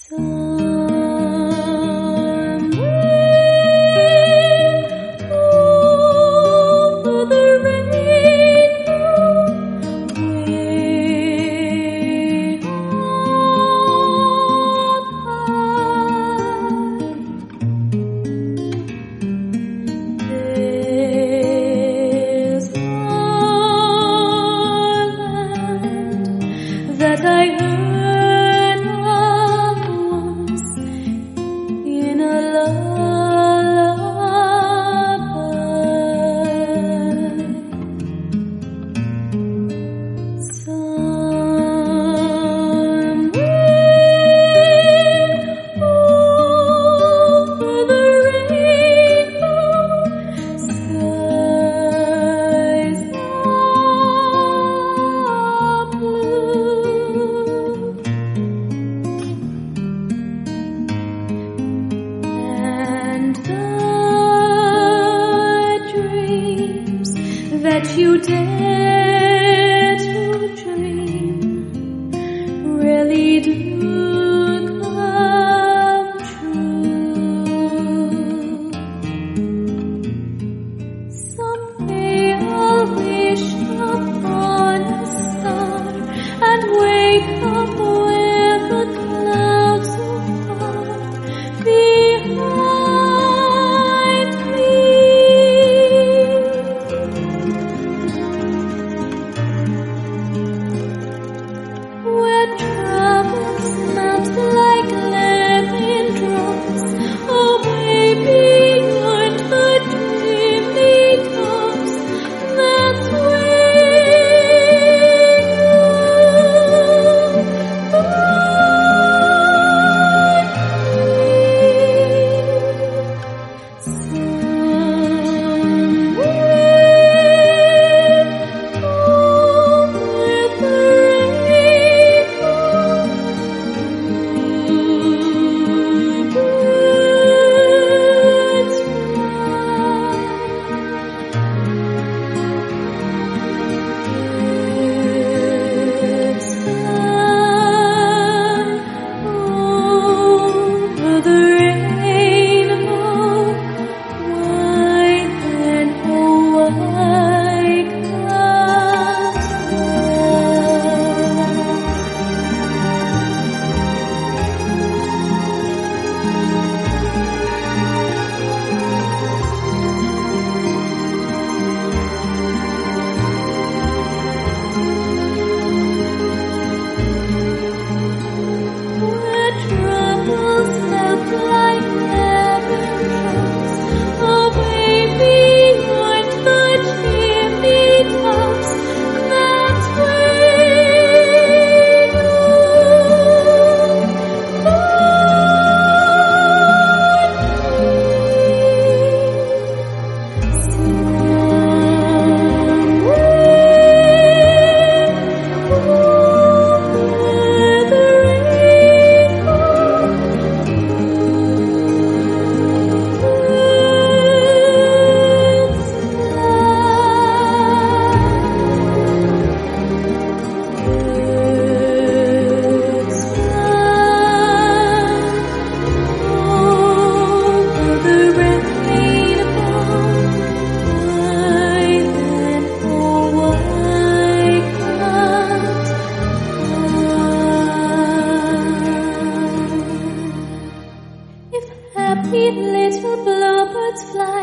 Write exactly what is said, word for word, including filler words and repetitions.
That I heard of once in a lullaby. Somewhere over the rainbow, skies are blue. And the dreams that you dare to dream really do come true. Someday I'll wish upon a star and wake up where the clouds are far behind me, where troubles melt like lemon drops away beyond the dreamy tops. That's where happy little bluebirds fly